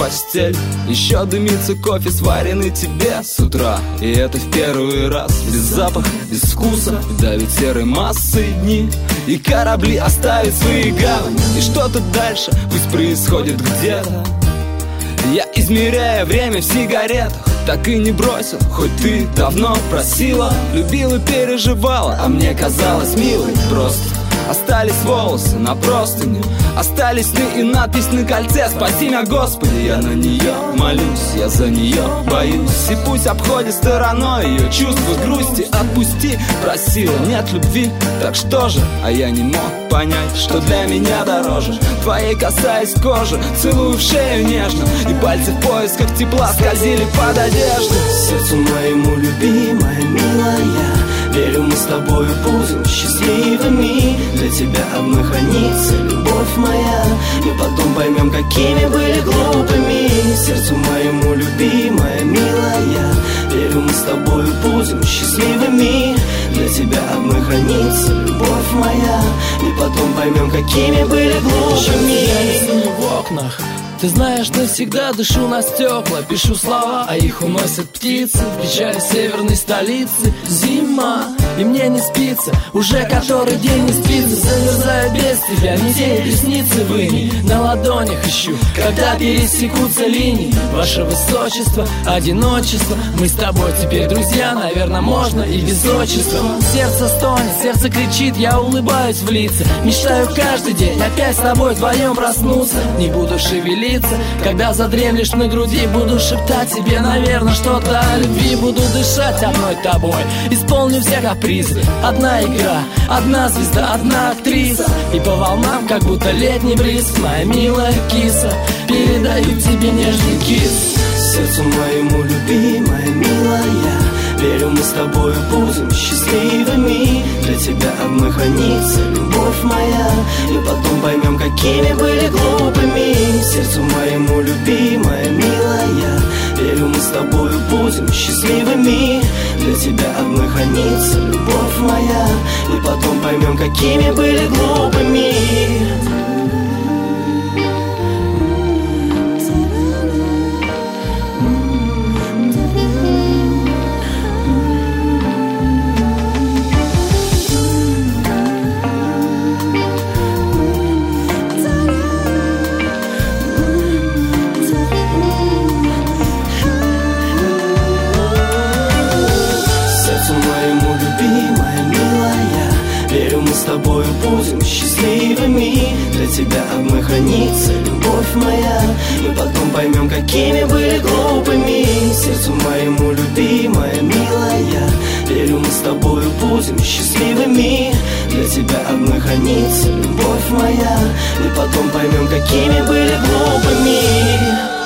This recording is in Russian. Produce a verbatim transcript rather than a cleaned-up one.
постель. Еще дымится кофе, сваренный тебе с утра. И это в первый раз. Без запаха, без вкуса, давит серой массой дни. И корабли оставят свои гавани. И что-то дальше пусть происходит где-то. Я измеряю время в сигаретах. Так и не бросил, хоть ты давно просила. Любила, переживала, а мне казалось милой. Просто остались волосы на простыне, остались сны и надпись на кольце. Спаси меня, Господи, я на нее молюсь, я за нее боюсь. И пусть обходит стороной ее чувства грусти. Отпусти, просила, нет любви, так что же? А я не мог понять, что для меня дороже. Твоей касаясь кожи, целую в шею нежно. И пальцы в поисках тепла скользили под одежду. Сердцу моему любимая, милая, верю, мы с тобою будем счастливыми. Для тебя одной хранится любовь моя. Мы потом поймем, какими были глупыми. Сердцу моему любимая, милая, верю, мы с тобою будем счастливыми. Для тебя одной хранится любовь моя. И потом поймем, какими были глупыми. Я в окнах. Ты знаешь, навсегда дышу на стекла. Пишу слова, а их уносят птицы. В печали северной столицы зима, и мне не спится. Уже который день не спится. Замерзаю без тебя, метель ресницы вынь. На ладонях ищу, когда пересекутся линии. Ваше высочество, одиночество. Мы с тобой теперь друзья, наверное, можно и без отчества. Сердце стонет, сердце кричит, я улыбаюсь в лица. Мечтаю каждый день опять с тобой вдвоем проснуться. Не буду шевелиться, когда задремлешь на груди. Буду шептать тебе, наверное, что-то о любви. Буду дышать одной тобой, исполню все капризы. Одна игра, одна звезда, одна актриса. И по волнам, как будто летний бриз. Моя милая киса, передаю тебе нежный кис. Сердцу моему любимая, милая, верю, мы с тобою будем счастливыми. Для тебя одной хранится любовь моя. И потом поймем, какими были глупыми. Сердцу моему любимая, милая, верю, мы с тобою будем счастливыми. Для тебя одной хранится любовь моя. И потом поймем, какими были глупыми. С тобою будем счастливыми. Для тебя одной хранится любовь моя. И потом поймем, какими были глупыми. Сердцу моему любимая, милая, верю, мы с тобою будем счастливыми. Для тебя одной хранится любовь моя. И потом поймем, какими были глупыми.